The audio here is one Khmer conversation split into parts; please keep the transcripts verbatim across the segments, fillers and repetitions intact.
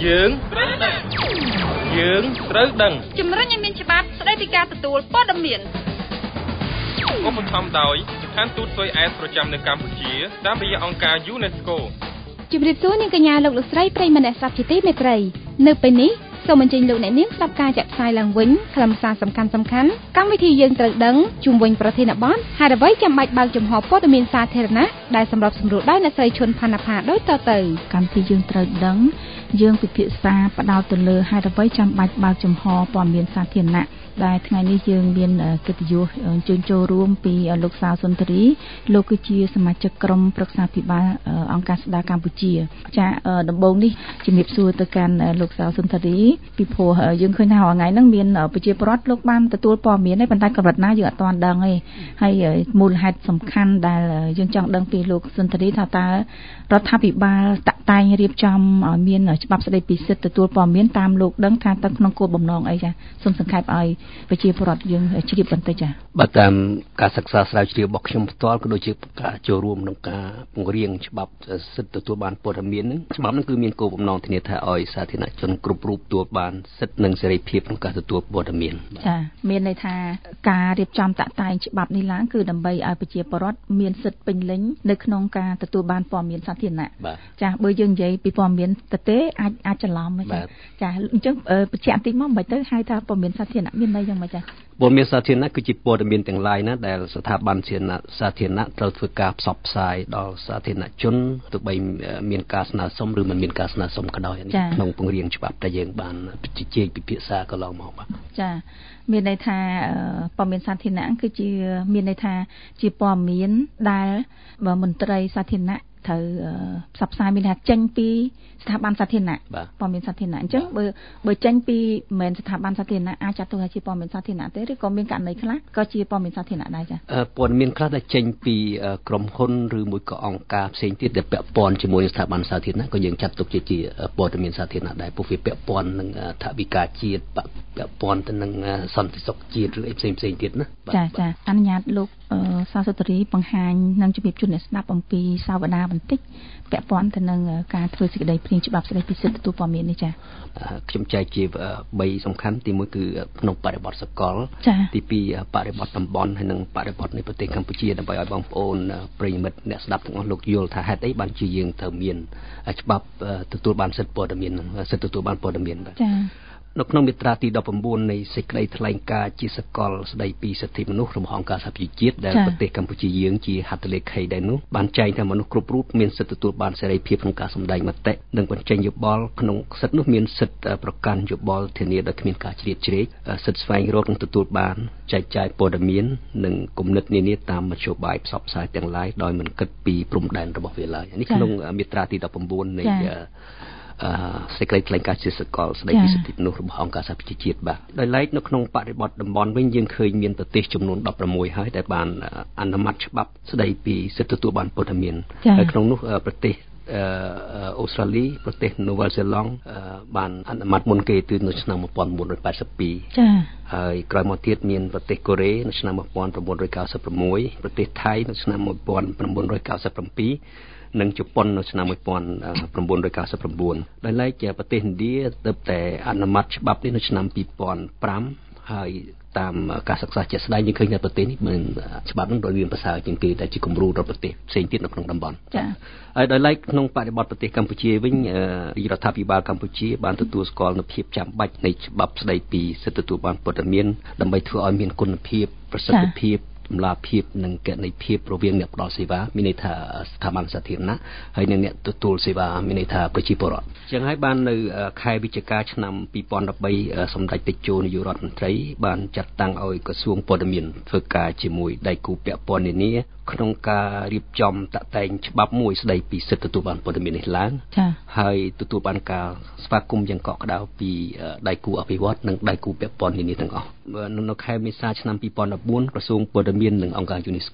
យើងយើងត្រូវដឹងជំរុញឲ្យមានច្បាប់ស្តីពីការទទួលព័ត៌មានឧបត្ថម្ភដោយស្ថានទូតស៊ុយអែតប្រចាំនៅកម្ពុជាតាមរយៈអង្គការ UNESCO ជម្រាបសួរនាងកញ្ញាលោកលោកស្រីប្រិយមិត្តអ្នកស្ដាប់ជាទីមេត្រីនៅពេលនេះសូមអញ្ជើញលោកអ្នកនាងស្ដាប់ការចាក់ផ្សាយឡើងវិញខ្លឹមសារសំខាន់សំខាន់កម្មវិធីយើងត្រូវដឹងជុំវិញប្រធានបទហេតុអ្វីចាំបាច់បើកចំហព័ត៌មានសាធារណៈដែលសម្រាប់សម្រួលដោយអ្នកស្រីឈុនផាណាផាដូចតទៅកម្មវិធីយើងត្រូវដឹងយើងពិភាក្សាផ្ដោតទៅលើហេតុអ្វីចាំបាច់បើកចំហព័ត៌មានសាធារណៈដែលថ្ងៃនេះយើងមានកិត្តិយសអញ្ជើញចូលរួមពីលោកសាវសុនធរីលោកគឺជាសមាជិកក្រុមប្រឹក្សាភិបាលអង្គការស្ដារកម្ពុជាចាដំបូងនេះជំរាបសួរទៅកាន់លោកសាវសុនធរីពីព្រោះយើងឃើញថារាល់ថ្ងៃហ្នឹងមានប្រជាពលរដ្ឋលោកបានទទួលព័ត៌មានហើយប៉ុន្តែកម្រិតណាយើងអត់ទាន់ដឹងទេហើយមូលហេតុសំខាន់ដែលយើងចង់ដឹងពីលោកសុនធរីថាតើរដ្ឋាភិបាលតាក់តែងរៀបចំឲ្យមានច្បាប់ស្តីពីសិទ្ធិទទួលព័ត៌មានតាមលោកដឹងថាតើក្នុងគោលបំណងអីចាសូមសង្ខេបឲ្យប្រជាពលរដ្ឋយើងជ្រាបបន្តិចចាបាទតាមការសិក្សាស្រាវជ្រាវរបស់ខ្ញុំផ្ទាល់ក៏ដូចជាការចូលរួមក្នុងការពង្រៀងច្បាប់សិទ្ធិទទួលបានព័ត៌មាននឹងច្បាប់នឹងគឺមានគោលបំណងធានាថាឲ្យសាធារណជនគ្រប់រូបទទួលបានសិទ្ធិនិងសេរីភាពក្នុងការទទួលព័ត៌មានចាមានន័យថាការរៀបចំតាក់តែងច្បាប់នេះឡើងគឺដើម្បីឲ្យប្រជាពលរដ្ឋមានសិទ្ធិពេញលេញនៅក្នុងការទទួលបានព័ត៌មានសាធារណៈចាបើយើងនិយាយពីព័ត៌មានទៅទេអាចអាចច្រឡំចាចាអញ្ចឹងបញ្ជាក់បន្តិចមកមិនទៅហៅថាព័ត៌មានសាធារណៈមានន័យយ៉ាងម៉េចចាព័ត៌មានសាធារណៈគឺជាព័ត៌មានទាំងឡាយណាដែលស្ថាប័នសាធារណៈត្រូវធ្វើការផ្សព្វផ្សាយដល់សាធារណជនទោះបីមានការស្នើសុំឬមិនមានការស្នើសុំក៏ដោយក្នុងពង្រៀងច្បាប់ដែលយើងបានជជែកពិភាក្សាកន្លងមកបាទចាមានន័យថាព័ត៌មានសាធារណៈគឺជាមានន័យថាជាព័ត៌មានដែលមន្ត្រីសាធារណៈត្រូវផ្សព្វផ្សាយមានថាចេញពីស្ថាប័នសាធារណៈព័ត៌មានសាធារណៈអញ្ចឹងបើបើចេញពីមិនមែនស្ថាប័នសាធារណៈអាចចាត់ទុកថាជាព័ត៌មានសាធារណៈទេឬក៏មានករណីខ្លះក៏ជាព័ត៌មានសាធារណៈដែរចា៎ព័ត៌មានខ្លះដែលចេញពីក្រុមហ៊ុនឬមួយក៏អង្គការផ្សេងទៀតដែលពាក់ព័ន្ធជាមួយនឹងស្ថាប័នសាធារណៈក៏យើងចាត់ទុកជាជាព័ត៌មានសាធារណៈដែរពួកវាពាក់ព័ន្ធនឹងថវិកាជាតិពាក់ព័ន្ធទៅនឹងសន្តិសុខជាតិឬអីផ្សេងផ្សេងទៀតណាចាចាអនុញ្ញាតលោកសាសុទ្ធរីបង្ហាញនិងជំរាបជូនអ្នកស្ដាប់អំពីសាវតាបន្តិចពាក់ព័ន្ធទៅនឹងការធ្វើសេចក្តីព្រាងច្បាប់ស្តីពីសិទ្ធិទទួលព័ត៌មាននេះចា៎ខ្ញុំចែកជាបីសំខាន់ទីមួយគឺក្នុងបរិបទសកលទីពីរបរិបទតំបន់ហើយនិងបរិបទនៃប្រទេសកម្ពុជាដើម្បីឲ្យបងប្អូនប្រិយមិត្តអ្នកស្ដាប់ទាំងអស់លោកយល់ថាហេតុអីបានជាយើងត្រូវមានច្បាប់ទទួលបានសិទ្ធិព័ត៌មានសិទ្ធិទទួលបានព័ត៌មានបាទចា៎នៅក្នុងមាត្រាទីដប់ប្រាំបួននៃសេចក្តីថ្លែងការណ៍ជាសកលស្តីពីសិទ្ធិមនុស្សរបស់អង្គការសហប្រជាជាតិដែលប្រទេសកម្ពុជាយើងជាហត្ថលេខីដែរនោះបានចែងថាមនុស្សគ្រប់រូបមានសិទ្ធិទទួលបានសេរីភាពក្នុងការសម្ដែងមតិនិងបញ្ចេញយោបល់ក្នុងសិទ្ធិនោះមានសិទ្ធិប្រកាន់យោបល់ធានាដោយគ្មានការជ្រៀតជ្រែកសិទ្ធិស្វែងរកនិងទទួលបានចែកចាយព័ត៌មាននិងគំនិតនានាតាមមធ្យោបាយផ្សព្វផ្សាយទាំងឡាយដោយមិនគិតពីព្រំដែនរបស់វាឡើយនេះក្នុងមាត្រាទីដប់ប្រាំបួននៃសេចក្តីថ្លែងការណ៍ជាសកលស្តីពីសិទ្ធិមនុស្សរបស់អង្គការសហប្រជាជាតិបាទដោយឡែកនៅក្នុងបរិបទតំបន់វិញយើងឃើញមានប្រទេសចំនួនដប់ប្រាំមួយហើយដែលបានអនុម័តច្បាប់ស្តីពីសិទ្ធិទទួលបានព័ត៌មានហើយក្នុងនោះប្រទេសអូស្ត្រាលីប្រទេសនូវែលសេឡង់បានអនុម័តមុនគេគឺនៅឆ្នាំmột nghìn chín trăm tám mươi haiចា៎ហើយក្រោយមកទៀតមានប្រទេសកូរ៉េនៅឆ្នាំmột nghìn chín trăm chín mươi sáuប្រទេសថៃនៅឆ្នាំmột nghìn chín trăm chín mươi bảyនិងជប៉ុននៅឆ្នាំmột nghìn chín trăm chín mươi chínដោយឡែកប្រទេសឥណ្ឌាទើបតែអនុម័តច្បាប់នេះនៅឆ្នាំtwo thousand fiveហើយតាមការសិក្សាជាក់ស្ដែងយើងឃើញថាប្រទេសនេះមានច្បាប់នឹងដោយមានប្រសើរជាងគេដែលជាគំរូដល់ប្រទេសផ្សេងទៀតនៅក្នុងតំបន់ចា៎ហើយដោយឡែកក្នុងបរិបទប្រទេសកម្ពុជាវិញរដ្ឋាភិបាលកម្ពុជាបានទទួលស្គាល់នូវភាពចាំបាច់នៃច្បាប់ស្តីពីសិទ្ធិទទួលបានព័ត៌មានដើម្បីធ្វើឲ្យមានគុណភាពប្រសិទ្ធភាពតម្លាភាពនិងគណនេយ្យភាពរវាងអ្នកផ្ដល់សេវាមានន័យថាស្ថាប័នសាធារណៈហើយនិងអ្នកទទួលសេវាមានន័យថាប្រជាពលរដ្ឋចឹងហើយបាននៅខែវិច្ឆិកាឆ្នាំtwo thousand thirteenសម្ដេចតេជោនាយករដ្ឋមន្ត្រីបានចាត់តាំងឲ្យក្រសួងព័ត៌មានធ្វើការជាមួយដៃគូពាក់ព័ន្ធនានាក្នុងការរៀបចំតាក់តែងច្បាប់មួយស្តីពីសិទ្ធិទទួលបានព័ត៌មាននេះឡើងហើយទទួលបានការស្វាគមន៍យ៉ាងកក់ក្ដៅពីដៃគូអភិវឌ្ឍនិងដៃគូពាក់ព័ន្ធនានាទាំងអស់នៅខែមេសាឆ្នាំtwo thousand fourteenក្រសួងព័ត៌មាននិងអង្គការ UNESCO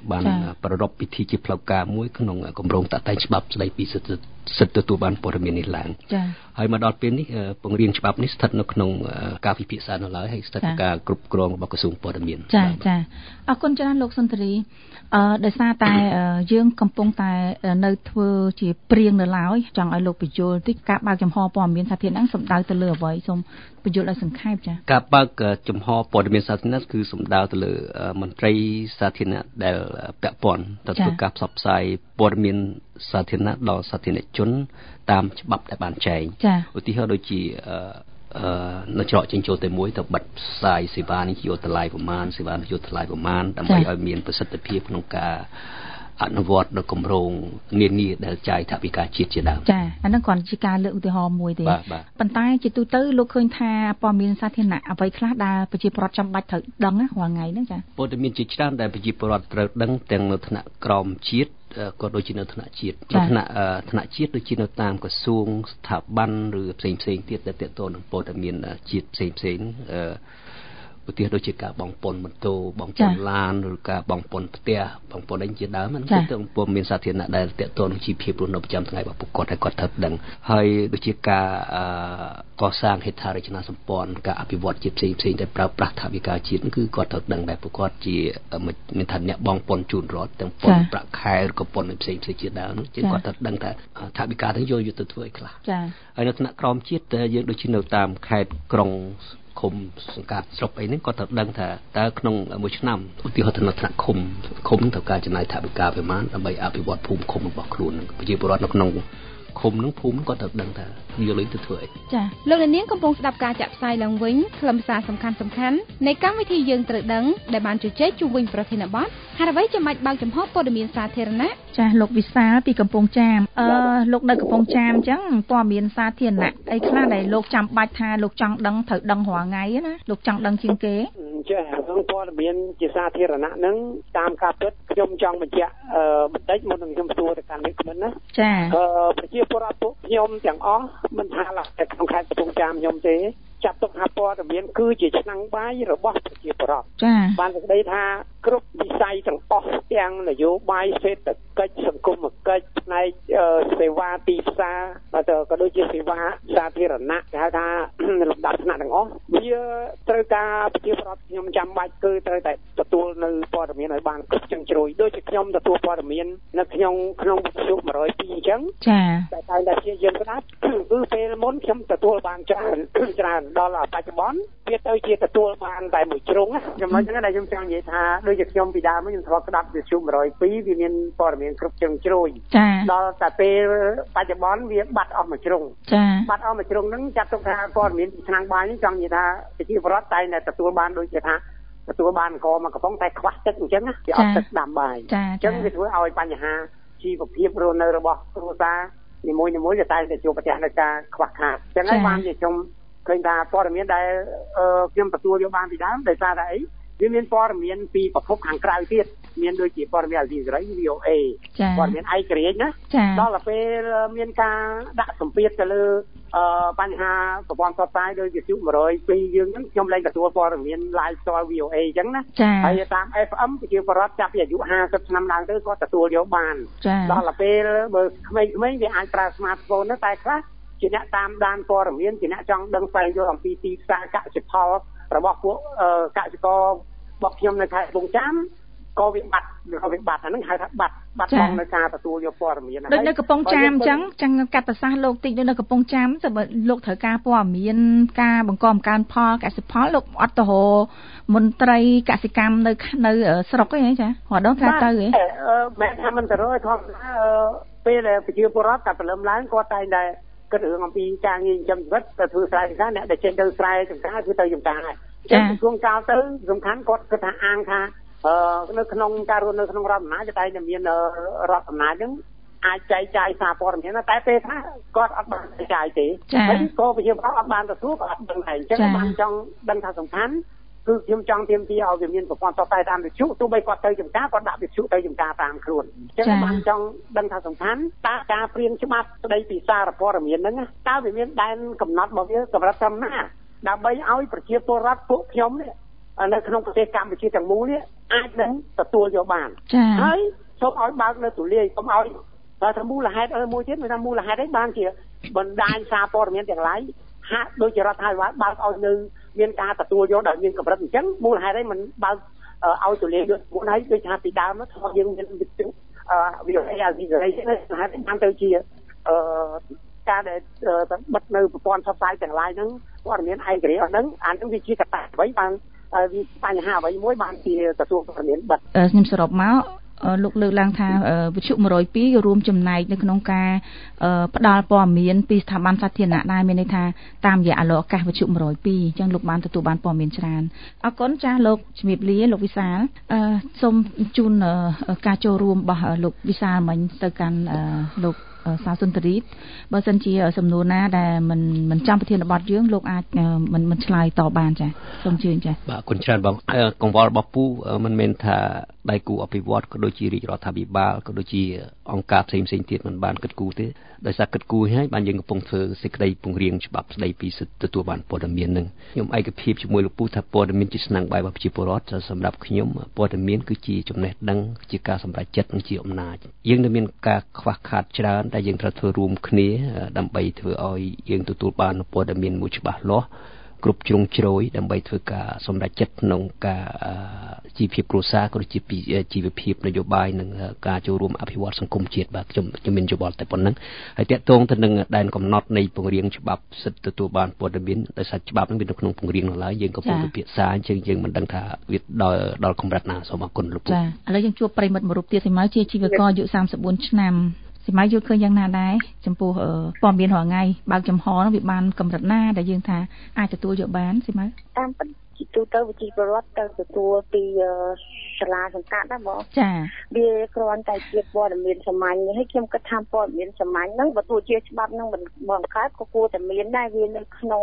បានប្រារព្ធពិធីជាផ្លូវការមួយក្នុងគម្រោងតាក់តែងច្បាប់ស្តីពីសិទ្ធិសិទ្ធិទទួលបានព័ត៌មាននេះឡើងចា៎ហើយមកដល់ពេលនេះពង្រៀងច្បាប់នេះស្ថិតនៅក្នុងការពិភាក្សានៅឡើយហើយស្ថិតក្នុងការគ្រប់គ្រងរបស់ក្រសួងព័ត៌មានចា៎ចា៎អរគុណច្រើនលោកសុន្ទរីអឺដោយសារតែយើងកំពុងតែនៅធ្វើជាព្រៀងនៅឡើយចង់ឲ្យលោកបញ្យល់តិចការបើកចំហព័ត៌មានសាធារណៈសំដៅទៅលើអ្វីសូមបញ្យល់ឲ្យសង្ខេបចា៎ការបើកចំហព័ត៌មានសាធារណៈគឺសំដៅទៅលើមន្ត្រីសាធារណៈដែលពាក់ព័ន្ធទៅធ្វើការផ្សព្វផ្សាយព័ត៌មានសាធារណៈដល់សាធារណជនតាមច្បាប់ដែលបានចែងឧទាហរណ៍ដូចជាអឺនៅច្រកចេញចូលតែមួយទៅបិទផ្សាយសេវានេះយកតម្លៃប្រមាណសេវានេះយកតម្លៃប្រមាណដើម្បីឲ្យមានប្រសិទ្ធភាពក្នុងការអនុវត្តនៅគម្រោងនានាដែលចាយថវិកាជាតិជាដើមចាអាហ្នឹងគ្រាន់ជាការលើកឧទាហរណ៍មួយទេប៉ុន្តែជាទូទៅលោកឃើញថាព័ត៌មានសាធារណៈអ្វីខ្លះដែលប្រជាពលរដ្ឋចាំបាច់ត្រូវដឹងណារាល់ថ្ងៃហ្នឹងចាព័ត៌មានជាច្រើនដែលប្រជាពលរដ្ឋត្រូវដឹងទាំងនៅថ្នាក់ក្រមជាតិក៏ដូចជានៅថ្នាក់ជាតិនៅថ្នាក់ថ្នាក់ជាតិដូចជានៅតាមក្រសួងស្ថាប័នឬផ្សេងផ្សេងទៀតដែលទាក់ទងនឹងព័ត៌មានជាតិផ្សេងផ្សេងអឺឧទាហរណ៍ដូចជាការបងពន្ធម៉ូតូបងពន្ធឡានឬការបងពន្ធផ្ទះបងពន្ធអីជាដើមហ្នឹងគឺទៅព័ត៌មានសាធារណៈដែលទាក់ទងនឹងជីវភាពរស់នៅប្រចាំថ្ងៃរបស់ពួកគាត់ហើយគាត់ត្រូវដឹងហើយដូចជាការកសាងហេដ្ឋារចនាសម្ព័ន្ធការអភិវឌ្ឍជាតិផ្សេងផ្សេងដែលប្រើប្រាស់ថវិកាជាតិគឺគាត់ត្រូវដឹងដែរពួកគាត់ជាមានឋានៈបងពន្ធជូនរដ្ឋទាំងពន្ធប្រាក់ខែឬក៏ពន្ធផ្សេងផ្សេងជាដើមហ្នឹងជាគាត់ត្រូវដឹងថាថវិកាហ្នឹងយកយកទៅធ្វើអីខ្លះចា៎ហើយនៅថ្នាក់ក្រមជាតិយើងដូចជានៅតាមខេត្តក្រុងឃុំសង្កាត់ស្រុកអីហ្នឹងគាត់ត្រូវដឹងថាតើក្នុងមួយឆ្នាំឧទាហរណ៍ទៅនៅថ្នាក់ឃុំឃុំត្រូវការចំណាយថវិកាប្រមាណដើម្បីអភិវឌ្ឍភូមិឃុំរបស់ខ្លួនហ្នឹងប្រជាពលរដ្ឋនៅក្នុងឃុំហ្នឹងភូមិគាត់ត្រូវដឹងថាយកលុយទៅធ្វើអីចា៎លោកអ្នកនាងកំពុងស្ដាប់ការចាក់ផ្សាយឡើងវិញខ្លឹមសារសំខាន់សំខាន់នៃកម្មវិធីយើងត្រូវដឹងដែលបានជជែកជុំវិញប្រធានបទហេតុអ្វីចាំបាច់បើកចំហព័ត៌មានសាធារណៈចា៎លោកវិសាលពីកំពង់ចាមអឺលោកនៅកំពង់ចាមអញ្ចឹងព័ត៌មានសាធារណៈអីខ្លះដែលលោកចាំបាច់ថាលោកចង់ដឹងត្រូវដឹងរាល់ថ្ងៃណាលោកចង់ដឹងជាងគេចា៎រឿងព័ត៌មានជាសាធារណៈហ្នឹងតាមការពិតខ្ញុំចង់បញ្ជាក់អឺបន្តិចមុននឹងខ្ញុំសួរទៅកាន់លោកមិនណាចា៎អឺប្រជាពលរដ្ឋពួកខ្ញុំទាំងអស់មិនថាតែក្នុងខេត្តកំពង់ចាមខ្ញុំទេចាត់ទុកថាព័ត៌មានគឺជាឆ្នាំងបាយរបស់ប្រជាពលរដ្ឋចា៎បានសេចក្តីថាគ្រប់វិស័យទាំងអស់ទាំងនយោបាយសេដ្ឋកិច្ចសង្គមគិច្ចផ្នែកសេវាទីផ្សារក៏ដូចជាសេវាសាធារណៈគេហៅថាលំដាប់ថ្នាក់ទាំងអស់វាត្រូវការប្រជាពលរដ្ឋខ្ញុំចាំបាច់គឺត្រូវតែទទួលនៅព័ត៌មានឲ្យបានគ្រប់ជ្រុងជ្រោយដូចជាខ្ញុំទទួលព័ត៌មាននៅក្នុងក្នុងវិទ្យុមួយរយពីរអញ្ចឹងចា៎តែតែតែជាយើងស្ដាប់គឺពេលមុនខ្ញុំទទួលបានច្រើនច្រើនដល់បច្ចុប្បន្នវាទៅជាទទួលបានតែមួយជ្រុងចំណុចហ្នឹងដែលខ្ញុំចង់និយាយថាដូចជាខ្ញុំពីដើមខ្ញុំធ្លាប់ស្ដាប់វិទ្យុមួយរយពីរវាមានព័ត៌មានគ្រប់ជ្រុងជ្រោយដល់តែពេលបច្ចុប្បន្នវាបាត់អស់មួយជ្រុងបាត់អស់មួយជ្រុងហ្នឹងចាត់ទុកថាព័ត៌មានពីឆ្នាំងបាយនេះចង់និយាយថាប្រជាពលរដ្ឋតែតែទទួលបានដូចជាថាទទួលបានអង្គមកកំប៉ុងតែខ្វះទឹកអញ្ចឹងណាវាអត់ទឹកដាំបាយអញ្ចឹងវាធ្វើឲ្យបញ្ហាជីវភាពរស់នៅរបស់គ្រួសារនីមួយៗវាតែតែជួបប្រទះនៅការខ្វះខាតអញ្ចឹងហើយបានជាខ្ញុំឃើញថាព័ត៌មានដែលខ្ញុំទទួលយកបានពីដើមដោយសារតែអីវាមានព័ត៌មានពីប្រភពខាងក្រៅទៀតមានដូចជាព័ត៌មានអាស៊ីសេរី វី អូ เอ ព័ត៌មានឯករាជ្យណាដល់ទៅពេលមានការដាក់សម្ពាធទៅលើបញ្ហាប្រព័ន្ធផ្សព្វផ្សាយដោយវិទ្យុមួយរយពីរយើងហ្នឹងខ្ញុំលែងទទួលព័ត៌មាន live ផ្ទាល់ វី អូ เอ អញ្ចឹងណាហើយតាម អេហ្វ អឹម ប្រជាពលរដ្ឋចាប់ពីអាយុห้าสิบឆ្នាំឡើងទៅគាត់ទទួលយកបានដល់ទៅពេលបើក្មេងៗវាអាចប្រើ smartphone ទៅតែខ្លះជាអ្នកតាមដានព័ត៌មានជាអ្នកចង់ដឹងស្វែងយល់អំពីទីផ្សារកសិផលរបស់ពួកកសិកររបស់ខ្ញុំនៅខេត្តកំពង់ចាមក៏វាបាត់ក៏វាបាត់អាហ្នឹងហៅថាបាត់បាត់បង់នៅការទទួលយកព័ត៌មានហើយដូចនៅកំពង់ចាមអញ្ចឹងចឹងកាត់ប្រសាសន៍លោកតិចនៅកំពង់ចាមទៅលោកត្រូវការព័ត៌មានការបង្កបង្កើនផលកសិផលលោកអត់ទៅរមន្ត្រីកសិកម្មនៅនៅស្រុកអីចារហដងថាទៅហ៎មិនថាមិនទៅរកធម្មតាពេលប្រជាពលរដ្ឋតែព្រលឹមឡើងគាត់តែតែគិតរឿងអំពីការងារចិញ្ចឹមជីវិតទៅធ្វើស្រែចម្ការអ្នកដែលចេញទៅស្រែចម្ការគឺទៅចម្ការហើយចឹងជួងកាលទៅសំខាន់គាត់គិតថាអាងថាអឺនៅក្នុងការរស់នៅក្នុងរដ្ឋអំណាចតែតែមានរដ្ឋអំណាចហ្នឹងអាចចែកចាយសារព័ត៌មានតែពេលថាគាត់អត់បានចែកចាយទេហើយក៏ប្រជាពលរដ្ឋអត់បានទទួលក៏អត់ដឹងដែរអញ្ចឹងបានចង់ដឹងថាសំខាន់គឺខ្ញុំចង់ទាមទារឲ្យវាមានប្រព័ន្ធផ្សព្វផ្សាយតាមវិទ្យុទោះបីគាត់ទៅចម្ការគាត់ដាក់វិទ្យុទៅចម្ការតាមខ្លួនអញ្ចឹងបានចង់ដឹងថាសំខាន់តើការព្រៀងច្បាប់ស្ដីពីសារព័ត៌មានហ្នឹងតើវាមានដែនកំណត់របស់វាកម្រិតត្រឹមណាដើម្បីឲ្យប្រជាពលរដ្ឋពួកខ្ញុំនេះនៅក្នុងប្រទេសកម្ពុជាទាំងមូលនេះអាចនឹងទទួលយកបានហើយសូមឲ្យបើកនៅទូលាយកុំឲ្យតែថាមូលហេតុអីមួយទៀតមានថាមូលហេតុអីបានជាបណ្ដាញសារព័ត៌មានទាំងឡាយហាក់ដូចជារដ្ឋាភិបាលបើកឲ្យនៅមានការទទួលយកដោយមានកម្រិតអញ្ចឹងមូលហេតុអីមិនបើកឲ្យទូលាយមុនហើយដូចថាពីដើមមកធ្វើយើងមានវិទ្យុវាអាស៊ីសេរីនេះហេតុបានទៅជាអឺការដែលបិទនៅប្រព័ន្ធផ្សព្វផ្សាយទាំងឡាយហ្នឹងព័ត៌មានឯករាជ្យអស់ហ្នឹងអានឹងវាជាកត្តាអ្វីបានវាបញ្ហាអ្វីមួយបានជាក្រសួងព័ត៌មានបិទខ្ញុំសរុបមកលោកលើកឡើងថាវិទ្យុone oh twoរួមចំណែកនៅក្នុងការផ្ដល់ព័ត៌មានពីស្ថាប័នសាធារណៈដែរមានន័យថាតាមរយៈអាឡូអាកាសវិទ្យុone oh twoអញ្ចឹងលោកបានទទួលបានព័ត៌មានច្រើនអរគុណចាស់លោកជំរាបលាលោកវិសាលសូមជូនការចូលរួមរបស់លោកវិសាលមិញទៅកាន់លោកសាសុនតរីតបើសិនជាសំណួរណាដែលមិនមិនចាំប្រធានបទយើងលោកអាចមិនមិនឆ្លើយតបបានចាសូមជឿចាបាទអរគុណច្រើនបងកង្វល់របស់ពូមិនមែនថាដៃគូអភិវឌ្ឍក៏ដូចជារាជរដ្ឋាភិបាលក៏ដូចជាអង្គការផ្សេងផ្សេងទៀតមិនបានគិតគូរទេដោយសារគិតគូរហើយបានយើងកំពុងធ្វើសេចក្តីពង្រៀងច្បាប់ស្តីពីសិទ្ធិទទួលបានព័ត៌មាននឹងខ្ញុំឯកភាពជាមួយលោកពូថាព័ត៌មានជាស្នើបាយរបស់ប្រជាពលរដ្ឋសម្រាប់ខ្ញុំព័ត៌មានគឺជាចំណេះដឹងជាការសម្រេចចិត្តនិងជាអំណាចយើងនៅមានការខ្វះខាតច្រើនតែយើងត្រូវធ្វើរួមគ្នាដើម្បីធ្វើឲ្យយើងទទួលបានព័ត៌មានមួយច្បាស់លាស់គ្រប់ជ្រុងជ្រោយដើម្បីធ្វើការសម្រេចចិត្តក្នុងការជីវភាពគ្រួសារក៏ដូចជាជីវភាពនយោបាយនិងការចូលរួមអភិវឌ្ឍសង្គមជាតិបាទខ្ញុំខ្ញុំមានយោបល់តែប៉ុណ្្នឹងហើយតាក់ទងទៅនឹងដែនកំណត់នៃពង្រៀងច្បាប់សិទ្ធិទទួលបានព័ត៌មានដោយសារច្បាប់នឹងវានៅក្នុងពង្រៀងនៅឡើយយើងកំពុងពិភាក្សាអញ្ចឹងយើងមិនដឹងថាវាដល់ដល់កម្រិតណាសូមអរគុណលោកចាឥឡូវយើងជួបប្រិមិត្តមួយរូបទៀតសម្រាប់ជាជីវករអាយុthirty-fourឆ្នាំសម្រាប់យល់ឃើញយ៉ាងណាដែរចំពោះព័ត៌មានរាល់ថ្ងៃបើកចំហនោះវាបានកម្រិតណាដែលយើងថាអាចទទួលយកបានសម្រាប់តាមពិតជាទូទៅវិទ្យាពលរដ្ឋទៅទទួលពីសាលាសង្កាត់ណាបងចាវាគ្រាន់តែជាព័ត៌មានសាមញ្ញហើយខ្ញុំគិតថាព័ត៌មានសាមញ្ញហ្នឹងបើទោះជាច្បាប់ហ្នឹងមិនបង្កើតក៏គួរតែមានដែរវានៅក្នុង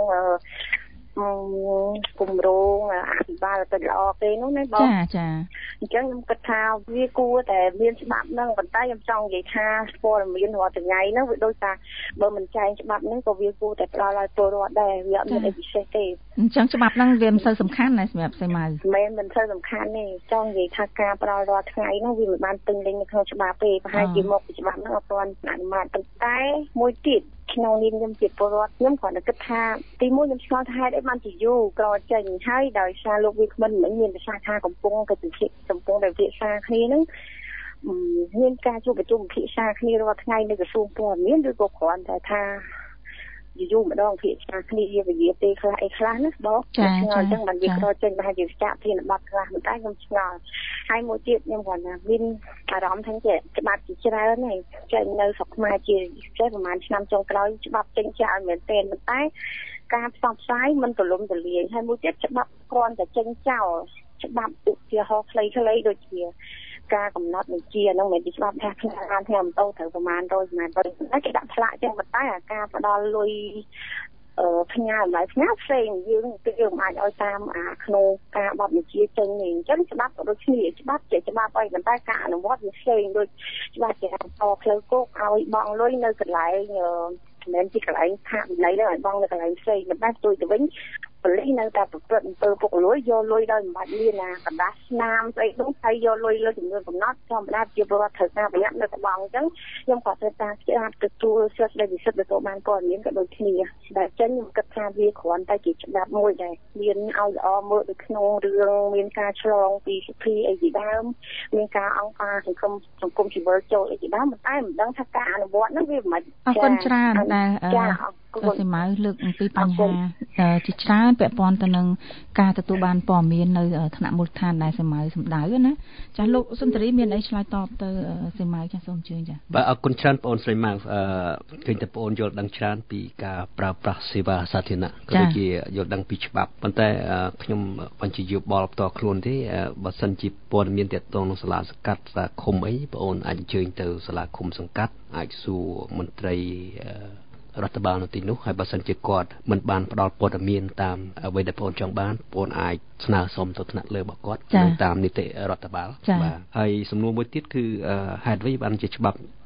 គម្រោងអភិបាលទៅល្អគេនោះណាបងចាចាអញ្ចឹងខ្ញុំគិតថាវាគួរតែមានច្បាប់ហ្នឹងប៉ុន្តែខ្ញុំចង់និយាយថាព័ត៌មានរាល់ថ្ងៃហ្នឹងវាដូចថាបើមិនចែងច្បាប់ហ្នឹងក៏វាគួរតែផ្ដល់ឲ្យពលរដ្ឋដែរវាអត់មានអីពិសេសទេអញ្ចឹងច្បាប់ហ្នឹងវាមិនសូវសំខាន់ណាសម្រាប់សីម៉ៅមិនមិនសូវសំខាន់ទេចង់និយាយថាការផ្ដល់រាល់ថ្ងៃហ្នឹងវាមិនបានពេញលេញនៅក្នុងច្បាប់ទេប្រហែលជាមកពីច្បាប់ហ្នឹងអត់ទាន់អនុម័តប៉ុន្តែមួយទៀតក្នុងនាមខ្ញុំជាពលរដ្ឋខ្ញុំគ្រាន់តែគិតថាទីមួយខ្ញុំឆ្ងល់ថាហេតុអីបានជាយូរក្រចេញហើយដោយសារលោកវិក្កាមិនមិនមានប្រសាសន៍ថាកំពុងទៅពិភាក្សាកំពុងតែពិភាក្សាគ្នានឹងមានការជួបប្រជុំពិភាក្សាគ្នារាល់ថ្ងៃនៅក្រសួងព័ត៌មានឬក៏គ្រាន់តែថាយូរម្ដងពិភាក្សាគ្នាវាវិយាពេលខ្លះអីខ្លះណាបងឆ្ងល់អញ្ចឹងបានវាក្រចេញប្រហែលជាចាក់ធានបတ်ខ្លះមិនតែខ្ញុំឆ្ងល់ហើយមួយទៀតខ្ញុំគ្រាន់តែមានអារម្មណ៍ថាជាច្បាប់ជាច្រើនហើយចេញនៅស្រុកខ្មែរជាចេះប្រហែលឆ្នាំចុងក្រោយច្បាប់ចេញច្រើនមែនទែនប៉ុន្តែការផ្សព្វផ្សាយមិនទូលំទូលាយហើយមួយទៀតច្បាប់គ្រាន់តែចេញចោលច្បាប់ឧទាហរណ៍ខ្លីៗដូចជាការកំណត់បញ្ជាហ្នឹងមិនមែនច្បាប់ថាផ្នែកអានធ្វើម៉ូតូត្រូវប្រមាណ100ប្រមាណ100តែគេដាក់ផ្លាកចឹងប៉ុន្តែអាការផ្ដល់លុយអឺផ្ញើម្ល៉េះផ្ញើផ្សេងយើងគឺយើងមិនអាចឲ្យតាមអាក្នុងការបទបញ្ជាចេញនេះអញ្ចឹងច្បាប់ក៏ដូចគ្នាច្បាប់ជាច្បាប់អីប៉ុន្តែការអនុវត្តវាផ្សេងដូចច្បាប់ជាអន្តរផ្លូវគោកឲ្យបង់លុយនៅកន្លែងមិនមែនជាកន្លែងថាវិន័យហ្នឹងឲ្យបង់នៅកន្លែងផ្សេងប៉ុន្តែផ្ទុយទៅវិញប៉ូលីសនៅតែប្រព្រឹត្តអំពើពុករលួយយកលុយដោយមិនបាច់មានណាកណ្ដាស់ស្នាមស្អីនោះហើយយកលុយលើចំនួនកំណត់ធម្មតាជាពលរដ្ឋត្រូវការប្រយ័ត្ននៅត្បង់អញ្ចឹងខ្ញុំក៏ត្រូវការច្បាប់ទទួលសិទ្ធិដែលពិសិដ្ឋទទួលបានព័ត៌មានក៏ដូចគ្នាដែលចេញខ្ញុំគិតថាវាគ្រាន់តែជាច្បាប់មួយដែលមានឲ្យល្អមើលនៅក្នុងរឿងមានការឆ្លងពីសភាអីជាដើមមានការអង្គការសង្គមសង្គមស៊ីវិលចូលអីជាដើមតែមិនដឹងថាការអនុវត្តហ្នឹងវាមិនអរគុណច្រើនដែលសីម៉ៅលើកអំពីបញ្ហាជាច្រើនពាក់ព័ន្ធទៅនឹងការទទួលបានព័ត៌មាននៅថ្នាក់មូលដ្ឋានដែលសីម៉ៅសម្ដៅណាចាស់លោកសុនទរីមានអីឆ្លើយតបទៅសីម៉ៅចាស់សូមអញ្ជើញចា៎បាទអរគុណច្រើនបងអូនស្រីម៉ៅអឺឃើញតែបងអូនយល់ដឹងច្រើនពីការប្រើប្រាស់សេវាសាធារណៈក៏ដូចជាយល់ដឹងពីច្បាប់ប៉ុន្តែខ្ញុំបញ្ជាយោបល់ផ្ទាល់ខ្លួនទេបើសិនជាព័ត៌មានទាក់ទងនឹងសាលាសង្កាត់សាឃុំអីបងអូនអាចអញ្ជើញទៅសាលាឃុំសង្កាត់អាចសួរមន្ត្រីរដ្ឋបាលនៅទីនោះហើយបើសិនជាគាត់មិនបានផ្ដល់ព័ត៌មានតាមអ្វីដែលបងចង់បានបងអាចស្នើសុំទៅថ្នាក់លើរបស់គាត់នៅតាមនីតិរដ្ឋបាលបាទហើយសំណួរមួយទៀតគឺហេតុអ្វីបានជាច្បាប់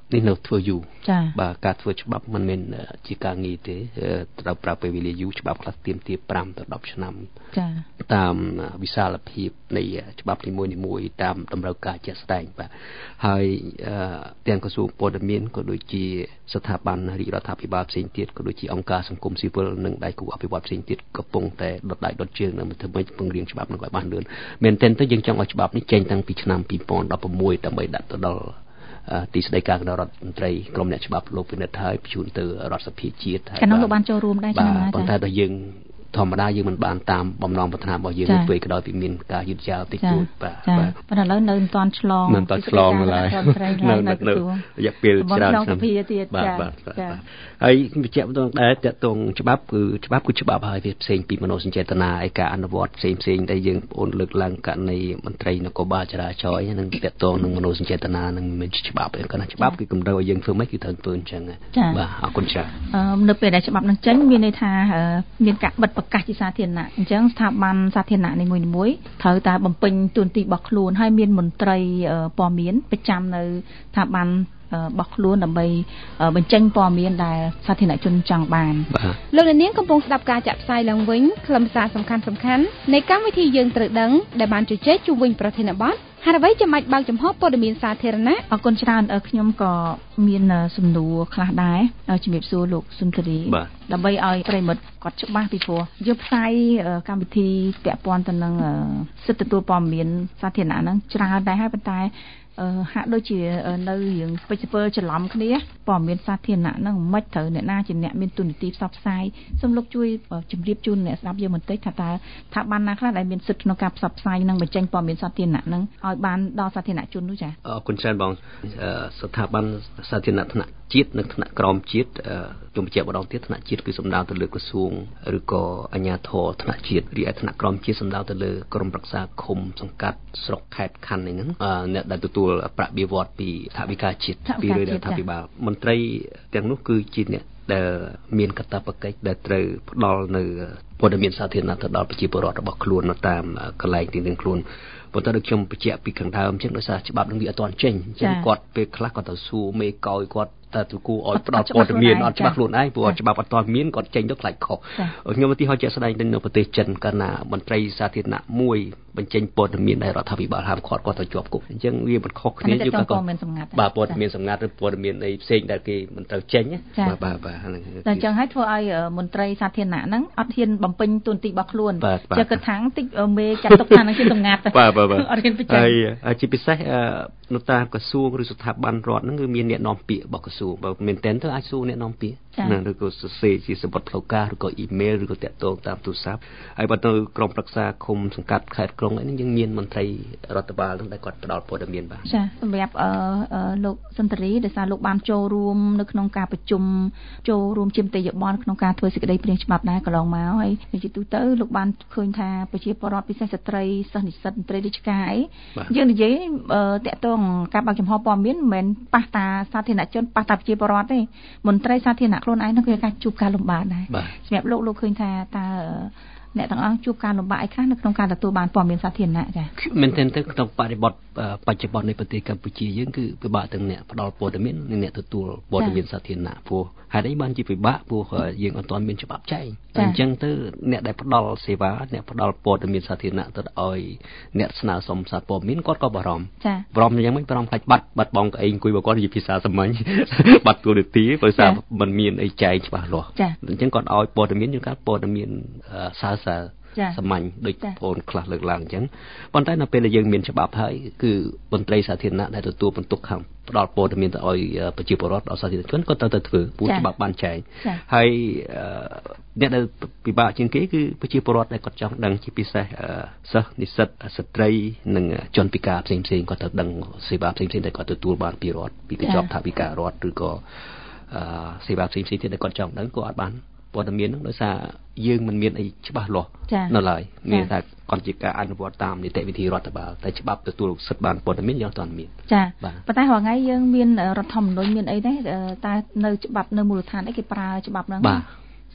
នេះនៅធ្វើយូរបាទការធ្វើច្បាប់មិនមែនជាការងារទេត្រូវប្រើពេលវេលាយូរច្បាប់ខ្លះទាមទារfiveទៅtenឆ្នាំចាតាមវិសាលភាពនៃច្បាប់នីមួយៗតាមតម្រូវការជាក់ស្ដែងបាទហើយទាំងក្រសួងព័ត៌មានក៏ដូចជាស្ថាប័នរាជរដ្ឋាភិបាលផ្សេងទៀតក៏ដូចជាអង្គការសង្គមស៊ីវិលនិងដៃគូអភិវឌ្ឍផ្សេងទៀតកំពុងតែដុតដៃដុតជើងដើម្បីធ្វើម៉េចពង្រៀងច្បាប់នឹងឲ្យបានលឿនមែនទែនទៅយើងចង់ឲ្យច្បាប់នេះចេញតាំងពីឆ្នាំtwo thousand sixteenដើម្បីដាក់ទៅដល់ទីស្តីការគណៈរដ្ឋមន្ត្រីក្រមអ្នកច្បាប់លោកពិនិត្យហើយបញ្ជូនទៅរដ្ឋសភាជាតិហើយក្នុងលោកបានចូលរួមដែរឆ្នាំណាប៉ុន្តែដល់យើងធម្មតាយើងមិនបានតាមបំណងប្រាថ្នារបស់យើងធ្វើក៏ដោយពីមានការយឺតយ៉ាវតិចតួចបាទបាទប៉ុន្តែឥឡូវនៅមិនទាន់ឆ្លងមិនទាន់ឆ្លងឡើយនៅនៅរយៈពេលច្រើនឆ្នាំបាទបាទហើយវិជ្ជាបន្តដែរតកតងច្បាប់គឺច្បាប់គឺច្បាប់ហើយវាផ្សេងពីមនោសញ្ចេតនាឯការអនុវត្តផ្សេងផ្សេងដែលយើងបងប្អូនលើកឡើងករណីមន្ត្រីនគរបាលចរាចរណ៍នឹងតកតងនឹងមនោសញ្ចេតនានឹងមិនច្បាប់ឯកណាច្បាប់គឺគម្រោងឲ្យយើងធ្វើម៉េចគឺត្រូវធ្វើអញ្ចឹងបាទអរគុណច្រើននៅពេលដែលច្បាប់នឹងចេញមានន័យថាមានការបិទប្រកាសជាសាធារណៈអញ្ចឹងស្ថាប័នសាធារណៈនីមួយៗត្រូវតែបំពេញតួនាទីរបស់ខ្លួនហើយមានមន្ត្រីព័ត៌មានប្រចាំនៅស្ថាប័នរបស់ខ្លួនដើម្បីបញ្ចេញព័ត៌មានដែលសាធារណជនចង់បានលោកនាងកំពុងស្ដាប់ការចាក់ផ្សាយឡើងវិញខ្លឹមសារសំខាន់ៗនៃកម្មវិធីយើងត្រូវដឹងដែលបានជជែកជុំវិញប្រធានបទហើយអ្វីចាំបាច់បើកចំហព័ត៌មានសាធារណៈអរគុណច្រើនខ្ញុំក៏មានសំណួរខ្លះដែរជំរាបសួរលោកសុនធារីដើម្បីឲ្យប្រិមិត្តគាត់ច្បាស់ពីព្រោះយកផ្សាយកម្មវិធីពាក់ព័ន្ធទៅនឹងសិទ្ធិទទួលព័ត៌មានសាធារណៈហ្នឹងច្រើនដែរហើយប៉ុន្តែហាក់ដូចជានៅរឿងពេជ្រពើច្រឡំគ្នាព័ត៌មានសាធារណៈហ្នឹងមិនត្រូវអ្នកណាជាអ្នកមានទូនាទីផ្សព្វផ្សាយសូមលោកជួយជម្រាបជូនអ្នកស្ដាប់យើងបន្តិចថាតើថាបានណាខ្លះដែលមានសិទ្ធិក្នុងការផ្សព្វផ្សាយនិងបញ្ចេញព័ត៌មានសាធារណៈហ្នឹងឲ្យបានដល់សាធារណជននោះចា៎អរគុណច្រើនបងស្ថាប័នសាធារណៈថ្នាក់ជាតិនិងថ្នាក់ក្រោមជាតិខ្ញុំបញ្ជាក់ម្ដងទៀតថ្នាក់ជាតិគឺសំដៅទៅលើក្រសួងឬក៏អាជ្ញាធរថ្នាក់ជាតិរីឯថ្នាក់ក្រោមជាតិសំដៅទៅលើក្រមរក្សាឃុំសង្កាត់ស្រុកខេត្តខណ្ឌហ្នឹងអ្នកដែលទទួលប្រាក់បៀវត្សពីថវិកាជាតិពីរដ្ឋាភិបាលមន្ត្រីទាំងនោះគឺជាអ្នកដែលមានកាតព្វកិច្ចដែលត្រូវផ្ដល់នៅព័ត៌មានសាធារណៈទៅដល់ប្រជាពលរដ្ឋរបស់ខ្លួននៅតាមកន្លែងទីនឹងខ្លួនប៉ុន្តែដូចខ្ញុំបញ្ជាក់ពីខាងដើមអញ្ចឹងដោយសារច្បាប់នឹងវាអត់ទាន់ចេញអញ្ចឹងគាត់ពេលខ្លះគាត់ទៅសួរមេកោយគាត់តែទូគូឲ្យផ្ដល់ព័ត៌មានអត់ច្បាស់ខ្លួនឯងព្រោះច្បាប់អត់ទាន់មានគាត់ចេញទៅខ្លាចខុសខ្ញុំឧទាហរណ៍ជាក់ស្ដែងនៅប្រទេសចិនកាលណាមន្ត្រីសាធារណៈមួយបញ្ចេញព័ត៌មានដែលរដ្ឋាភិបាលហាមឃាត់គាត់ទៅជាប់គុកអញ្ចឹងវាមិនខុសគ្នាយើងក៏បាទព័ត៌មានសម្ងាត់ឬព័ត៌មានអីផ្សេងដែលគេមិនត្រូវចេញបាទបាទបាទហ្នឹងតែអញ្ចឹងហើយធ្វើឲ្យមន្ត្រីសាធារណៈហ្នឹងអត់ហ៊ានបំពេញតួនាទីរបស់ខ្លួនជាគិតថាតិចមេចាត់ទុកថានឹងជាសម្ងាត់បាទបាទអត់ហ៊ានបញ្ចេញហើយជាពិសេសនៅតាមក្រសួងឬស្ថាប័នរដ្ឋហ្នឹងគឺមានអ្នកនាំពាក្យរបស់ក្រសួងបើមែនតើទៅអាចសួរអ្នកនាំពាក្យណាឬក៏សរសេរជាសម្បត្តិផ្លូវការឬក៏អ៊ីមែលឬក៏តាក់ទងតាមទូរស័ព្ទហើយបើទៅក្រុមប្រឹក្សាឃុំសង្កាត់ខេត្តក្រុងអីនេះយើងមានមន្ត្រីរដ្ឋបាលហ្នឹងដែលគាត់ផ្ដល់ព័ត៌មានបាទចាសម្រាប់លោកសុនធារីដែលសារលោកបានចូលរួមនៅក្នុងការប្រជុំចូលរួមជាមតិយោបល់ក្នុងការធ្វើសេចក្តីព្រាងច្បាប់ដែរកន្លងមកហើយជាទូទៅលោកបានឃើញថាប្រជាពលរដ្ឋពិសេសស្ត្រីសិស្សនិស្សិតមន្ត្រីរាជការអីយើងនិយាយតាក់ទងការបើកចំហព័ត៌មានមិនមែនប៉ះតាសាធារណជនប៉ះតាប្រជាពលរដ្ឋទេមន្ត្រីសាធារណៈខ្លួនឯងនឹងគឺការជួបការលំបាកដែរសម្រាប់លោកលោកឃើញថាតើអ្នកទាំងអស់ជួបការលំបាកអីខ្លះនៅក្នុងការទទួលបានព័ត៌មានសាធារណៈចា៎មែនទែនទៅក្នុងបរិបទបច្ចុប្បន្ននៃប្រទេសកម្ពុជាយើងគឺពិបាកទាំងអ្នកផ្ដល់ព័ត៌មាននិងអ្នកទទួលព័ត៌មានសាធារណៈព្រោះហេតុអីបានជាពិបាកព្រោះយើងអត់ទាន់មានច្បាប់ចែងអញ្ចឹងទៅអ្នកដែលផ្ដល់សេវាអ្នកផ្ដល់ព័ត៌មានសាធារណៈទៅឲ្យអ្នកស្នើសុំសារព័ត៌មានគាត់ក៏បារម្ភបារម្ភយ៉ាងម៉េចបារម្ភខ្លាចបាត់បាត់បង់កៅអីអង្គុយរបស់គាត់ជាភាសាសាមញ្ញបាត់ទូរទស្សន៍ដោយសារมันមានអីចែងច្បាស់លាស់អញ្ចឹងគាត់ឲ្យព័ត៌មានយើងការព័ត៌មានសើសើរសាមញ្ញដូចបងខ្លះលើកឡើងអញ្ចឹងប៉ុន្តែនៅពេលដែលយើងមានច្បាប់ហើយគឺមន្ត្រីសាធារណៈដែលទទួលបន្ទុកខាងផ្ដល់ព័ត៌មានទៅឲ្យប្រជាពលរដ្ឋដល់សាធារណជនគាត់ត្រូវទៅធ្វើពូច្បាប់បានចែងហើយអ្នកដែលពិបាកជាងគេគឺប្រជាពលរដ្ឋដែលគាត់ចង់ដឹងជាពិសេសសិស្សនិស្សិតស្ត្រីនិងជនពិការផ្សេងៗគាត់ត្រូវដឹងសេវាផ្សេងៗដែលគាត់ទទួលបានពីរដ្ឋពីកញ្ចប់ថវិការដ្ឋឬក៏សេវាផ្សេងៗទៀតដែលគាត់ចង់ដឹងក៏អត់បានព័ត៌មានហ្នឹងដោយសារយើងមិនមានអីច្បាស់លាស់នៅឡើយមានតែគាត់ជាការអនុវត្តតាមនីតិវិធីរដ្ឋបាលតែច្បាប់ទទួលសិទ្ធិបានព័ត៌មានយើងអត់ទាន់មានចាប៉ុន្តែរាល់ថ្ងៃយើងមានរដ្ឋធម្មនុញ្ញមានអីដែរតែនៅច្បាប់នៅមូលដ្ឋានអីគេប្រើច្បាប់ហ្នឹងបាទ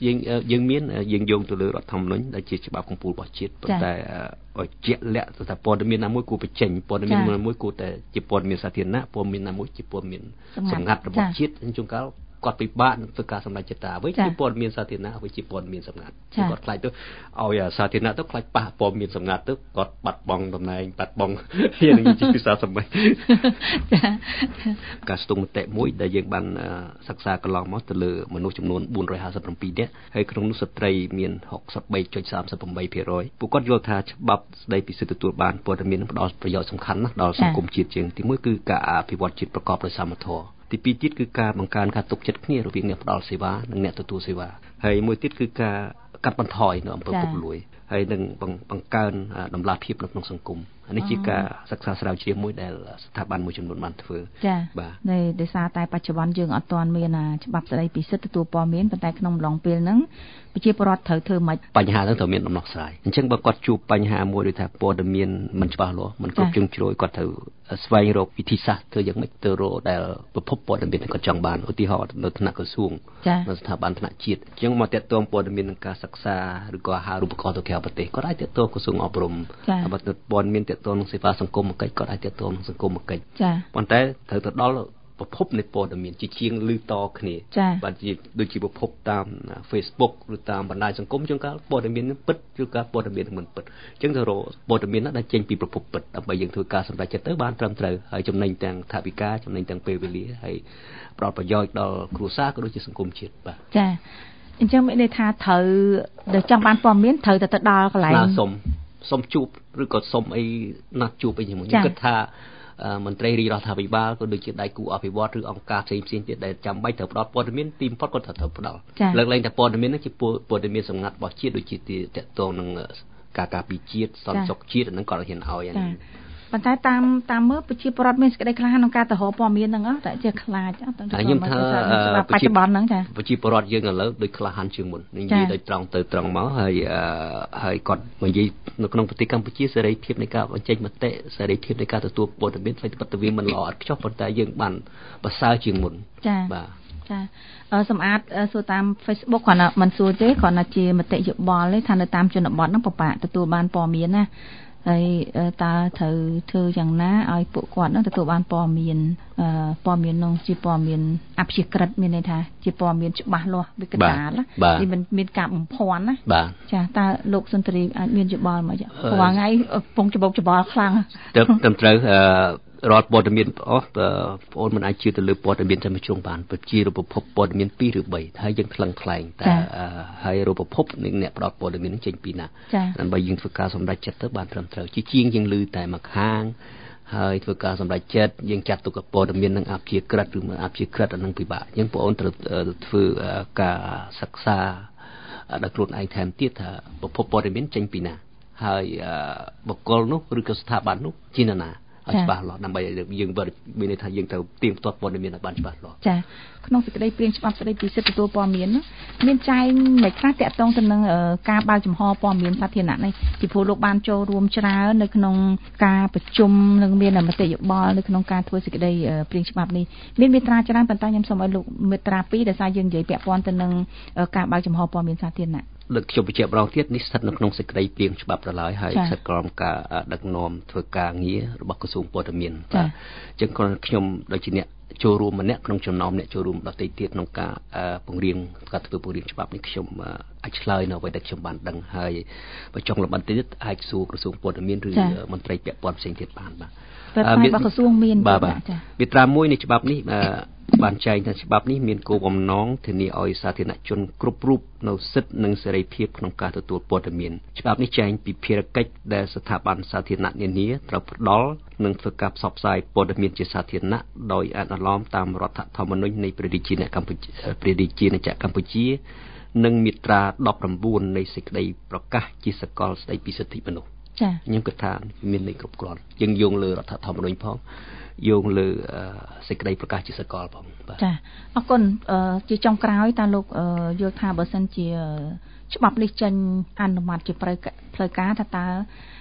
យើងយើងមានយើងយោងទៅលើរដ្ឋធម្មនុញ្ញដែលជាច្បាប់កម្ពុជារបស់ជាតិប៉ុន្តែឲ្យជាក់លាក់ថាព័ត៌មានណាមួយគួរបញ្ចេញព័ត៌មានណាមួយគួរតែជាព័ត៌មានសាធារណៈព័ត៌មានណាមួយជាព័ត៌មានសម្ងាត់របស់ជាតិអញ្ចឹងកាលគាត់ពិបាកនឹងធ្វើការសម្រេចចិត្តអ្វីជាព័ត៌មានសាធារណៈអ្វីជាព័ត៌មានសម្ងាត់គាត់ខ្លាចទៅឲ្យសាធារណៈទៅខ្លាចប៉ះព័ត៌មានសម្ងាត់ទៅគាត់បាត់បង់តំណែងបាត់បង់ជានឹងជាភាសាសម្បត្តិចាការស្ទង់មតិមួយដែលយើងបានសិក្សាកន្លងមកទៅលើមនុស្សចំនួនbốn trăm hai mươi bảyនាក់ហើយក្នុងនោះស្ត្រីមាន sixty-three point three eight percent ពួកគាត់យល់ថាច្បាប់ស្តីពីសិទ្ធិទទួលបានព័ត៌មាននឹងផ្ដល់ប្រយោជន៍សំខាន់ណាស់ដល់សង្គមជាតិជាងទីមួយគឺការអភិវឌ្ឍជាតិប្រកបដោយសមធម៌ទីពីរទៀតគឺការបង្កើនការទុកចិត្តគ្នារវាងអ្នកផ្ដល់សេវានិងអ្នកទទួលសេវាហើយមួយទៀតគឺការកាត់បន្ថយនៅអំពើពុករលួយហើយនឹងបង្កើនតម្លាភាពនៅក្នុងសង្គមនេះជាការសិក្សាស្រាវជ្រាវមួយដែលស្ថាប័នមួយចំនួនបានធ្វើចា៎បាទដោយសារតែបច្ចុប្បន្នយើងអត់ទាន់មានច្បាប់ស្តីពីសិទ្ធិទទួលព័ត៌មានប៉ុន្តែក្នុងអំឡុងពេលហ្នឹងប្រជាពលរដ្ឋត្រូវធ្វើម៉េចបញ្ហាហ្នឹងត្រូវមានដំណោះស្រាយអញ្ចឹងបើគាត់ជួបបញ្ហាមួយដូចថាព័ត៌មានមិនច្បាស់លាស់មិនគ្រប់ជ្រុងជ្រោយគាត់ត្រូវស្វែងរកវិធីសាស្ត្រធ្វើយ៉ាងម៉េចទៅរកដែលប្រភពព័ត៌មានគាត់ចង់បានឧទាហរណ៍នៅថ្នាក់ក្រសួងនៅស្ថាប័នថ្នាក់ជាតិអញ្ចឹងមកទាក់ទងព័ត៌មាននឹងការសិក្សាឬក៏ហៅរូបករណ៍ទៅក្រៅប្រទេសគាត់អាចទាក់ទងក្រសួងអប់រំបើព័ត៌មានទាក់ទងនឹងសេវាសង្គមកិច្ចគាត់អាចទាក់ទងនឹងសង្គមកិច្ចប៉ុន្តែត្រូវទៅដល់ប្រភពនៃព័ត៌មានជាជាងឮតគ្នាបាទជាដូចជាប្រភពតាម Facebook ឬតាមបណ្ដាញសង្គមជាងកាលព័ត៌មាននឹងពិតឬក៏ព័ត៌មានមិនពិតអញ្ចឹងទៅរកព័ត៌មានដែលចេញពីប្រភពពិតដើម្បីយើងធ្វើការសម្រេចចិត្តទៅបានត្រឹមត្រូវហើយចំណេញទាំងថវិកាចំណេញទាំងពេលវេលាហើយផ្ដល់ប្រយោជន៍ដល់គ្រួសារក៏ដូចជាសង្គមជាតិបាទចាអញ្ចឹងមានន័យថាត្រូវដល់ចង់បានព័ត៌មានត្រូវតែទៅដល់កន្លែងសុំសុំជួបឬក៏សុំអីណាត់ជួបអីជាមួយខ្ញុំគិតថាមន្ត្រីរាជរដ្ឋាភិបាលក៏ដូចជាដៃគូអភិវឌ្ឍឬអង្គការផ្សេងផ្សេងទៀតដែលចាំបាច់ត្រូវផ្ដល់ព័ត៌មានទីបំផុតក៏ត្រូវផ្ដល់លើកលែងតែព័ត៌មានហ្នឹងជាព័ត៌មានសម្ងាត់របស់ជាតិដូចជាតកតងនឹងការការពារជាតិសន្តិសុខជាតិហ្នឹងក៏ហ៊ានឲ្យហ្នឹងប៉ុន្តែតាមតាមមើលប្រជាពលរដ្ឋមានសេចក្តីក្លាហានក្នុងការទៅរកព័ត៌មានហ្នឹងតែជាខ្លាចអត់ទៅខ្ញុំថាបច្ចុប្បន្នហ្នឹងចាប្រជាពលរដ្ឋយើងឥឡូវដូចក្លាហានជាងមុននិយាយដូចត្រង់ទៅត្រង់មកហើយហើយគាត់និយាយនៅក្នុងប្រទេសកម្ពុជាសេរីភាពនៃការបញ្ចេញមតិសេរីភាពនៃការទទួលព័ត៌មានផ្លេចទៅវាមិនល្អឥតខ្ចោះប៉ុន្តែយើងបានប្រសើរជាងមុនចាបាទចាសម្អាតសួរតាម Facebook គ្រាន់តែមិនសួរទេគ្រាន់តែជាមតិយោបល់ទេថានៅតាមជនបទហ្នឹងពិបាកទទួលបានព័ត៌មានណាហើយតើត្រូវធ្វើយ៉ាងណាឲ្យពួកគាត់នឹងទទួលបានព័ត៌មានព័ត៌មាននោះជាព័ត៌មានអព្យាក្រឹតមានន័យថាជាព័ត៌មានច្បាស់លាស់វិកតាលនេះមិនមានការបំភាន់ណាចាតើលោកសុនទ្រីអាចមានយោបល់មកព្រោះថ្ងៃពងច្បោកច្បល់ខ្លាំងទៅត្រឹមត្រូវរាល់ព័ត៌មានអស់បងអូនមិនអាចជឿទៅលើព័ត៌មានតែមួយជ្រុងបានពិតជារូបភពព័ត៌មានពីរឬបីហើយយើងថ្លឹងថ្លែងតែហើយរូបភពនៃអ្នកផ្ដល់ព័ត៌មាននឹងចេញពីណាដើម្បីយើងធ្វើការសម្រេចចិត្តទៅបានត្រឹមត្រូវជាជាងយើងឮតែមួយខាងហើយធ្វើការសម្រេចចិត្តយើងចាត់ទុកព័ត៌មាននឹងអព្យាក្រឹតឬមិនអព្យាក្រឹតអានឹងពិបាកអញ្ចឹងបងអូនត្រូវធ្វើការសិក្សាដល់ខ្លួនឯងថែមទៀតថាប្រភពព័ត៌មានចេញពីណាហើយបុគ្គលនោះឬក៏ស្ថាប័ននោះជានរណាឲ្យច្បាស់លាស់ដើម្បីយើងមានន័យថាយើងត្រូវទៀងទាត់ព័ត៌មានឲ្យបានច្បាស់លាស់ចាក្នុងសេចក្តីព្រាងច្បាប់ស្តីពីសិទ្ធិទទួលព័ត៌មានមានចែងមួយខ្លះតាក់ទងទៅនឹងការបើកចំហព័ត៌មានសាធារណៈនេះពីព្រោះលោកបានចូលរួមច្រើននៅក្នុងការប្រជុំនិងមានមតិយោបល់នៅក្នុងការធ្វើសេចក្តីព្រាងច្បាប់នេះមានមាត្រាច្រើនប៉ុន្តែខ្ញុំសូមឲ្យលោកមាត្រាពីរដែលសារយើងនិយាយពាក់ព័ន្ធទៅនឹងការបើកចំហព័ត៌មានសាធារណៈលើកខ្ញុំបញ្ជាក់ម្ដងទៀតនេះស្ថិតនៅក្នុងសេចក្តីព្រាងច្បាប់ដល់ហើយហើយស្ថិតក្រោមការដឹកនាំធ្វើការងាររបស់ក្រសួងព័ត៌មានបាទអញ្ចឹងខ្ញុំដូចជាអ្នកចូលរួមម្នាក់ក្នុងចំណោមអ្នកចូលរួមដទៃទៀតក្នុងការពង្រៀងការធ្វើពង្រៀងច្បាប់នេះខ្ញុំអាចឆ្លើយនៅអ្វីដែលខ្ញុំបានដឹងហើយបើចង់លម្អិតទៀតអាចសួរក្រសួងព័ត៌មានឬមន្ត្រីពាក់ព័ន្ធផ្សេងទៀតបានបាទមានក្រសួងមានបាទមាត្រាមួយនៃច្បាប់នេះបានចែងថាច្បាប់នេះមានគោលបំណងធានាឲ្យសាធារណជនគ្រប់រូបនៅសិទ្ធិនិងសេរីភាពក្នុងការទទួលព័ត៌មានច្បាប់នេះចែងពីភារកិច្ចដែលស្ថាប័នសាធារណៈនានាត្រូវផ្ដល់និងធ្វើការផ្សព្វផ្សាយព័ត៌មានជាសាធារណៈដោយអនុលោមតាមរដ្ឋធម្មនុញ្ញនៃព្រះរាជាណាចក្រកម្ពុជាព្រះរាជាណាចក្រកម្ពុជានិងមាត្រាដប់៩នៃសេចក្តីប្រកាសជាសកលស្តីពីសិទ្ធិមនុស្សចា៎ខ្ញុំគិតថាមានន័យគ្រប់គ្រាន់យើងយោងលើរដ្ឋធម្មនុញ្ញផងយោងលើសេចក្តីប្រកាសជាសកលផងបាទចាអរគុណជាចុងក្រោយតើលោកយល់ថាបើសិនជាច្បាប់នេះចេញអនុម័តជាផ្លូវការថាតើ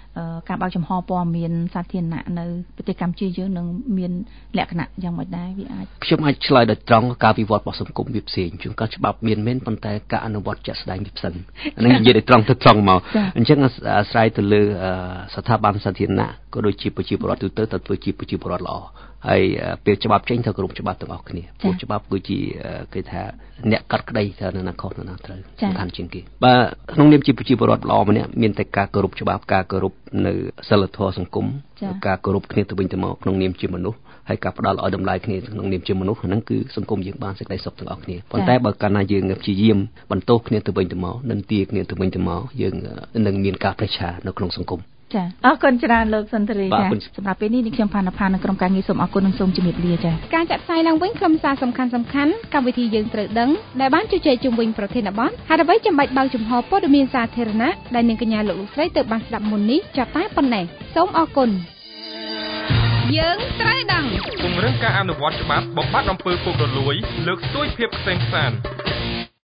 ការបើកចំហព័ត៌មានសាធារណៈនៅប្រទេសកម្ពុជាយើងនឹងមានលក្ខណៈយ៉ាងម៉េចដែរវាអាចខ្ញុំអាចឆ្លើយដោយត្រង់ការវិវត្តរបស់សង្គមវាផ្សេងជួនកាលច្បាប់មានមែនប៉ុន្តែការអនុវត្តជាក់ស្ដែងវាផ្សិនអានេះនិយាយដោយត្រង់ទៅត្រង់មកអញ្ចឹងអាស្រ័យទៅលើស្ថាប័នសាធារណៈក៏ដូចជាប្រជាពលរដ្ឋទូទៅទៅធ្វើជាប្រជាពលរដ្ឋល្អហើយពេលច្បាប់ចេញទៅគ្រប់ច្បាប់ទាំងអស់គ្នាព្រោះច្បាប់គឺជាគេថាអ្នកកាត់ក្តីថានៅណាខុសនៅណាត្រូវសំខាន់ជាងគេបាទក្នុងនាមជាប្រជាពលរដ្ឋល្អម្នាក់មានតែការគោរពច្បាប់ការគោរពនៅសិលធម៌សង្គមការគោរពគ្នាទៅវិញទៅមកក្នុងនាមជាមនុស្សហើយការផ្ដល់ឲ្យតម្លៃគ្នាក្នុងនាមជាមនុស្សហ្នឹងគឺសង្គមយើងបានសេចក្តីសុខទាំងអស់គ្នាប៉ុន្តែបើកាលណាយើងព្យាយាមបន្តគ្នាទៅវិញទៅមកនិន្ទាគ្នាទៅវិញទៅមកយើងនឹងមានការប្រឆាំងនៅក្នុងសង្គមចាអរគុណច្រើនលោកសុនទ្រីចាសម្រាប់ពេលនេះនេះខ្ញុំផានផាននៅក្រុមការងារសូមអរគុណនិងសូមជម្រាបលាចាការចាក់ផ្សាយឡើងវិញខ្លឹមសារសំខាន់សំខាន់កម្មវិធីយើងត្រូវដឹងដែលបានជជែកជុំវិញប្រធានបទហើយអ្វីចាំបាច់បើកចំហព័ត៌មានសាធារណៈដែលនាងកញ្ញាលោកលោកស្រីទៅបានស្ដាប់មុននេះចាប់តែប៉ុណ្ណេះសូមអរគុណយើងត្រូវដឹងពង្រឹងការអនុវត្តច្បាប់បំបត្តិអំពើពុករលួយលើកស្ទួយភាពក្សេងក្សាន្ត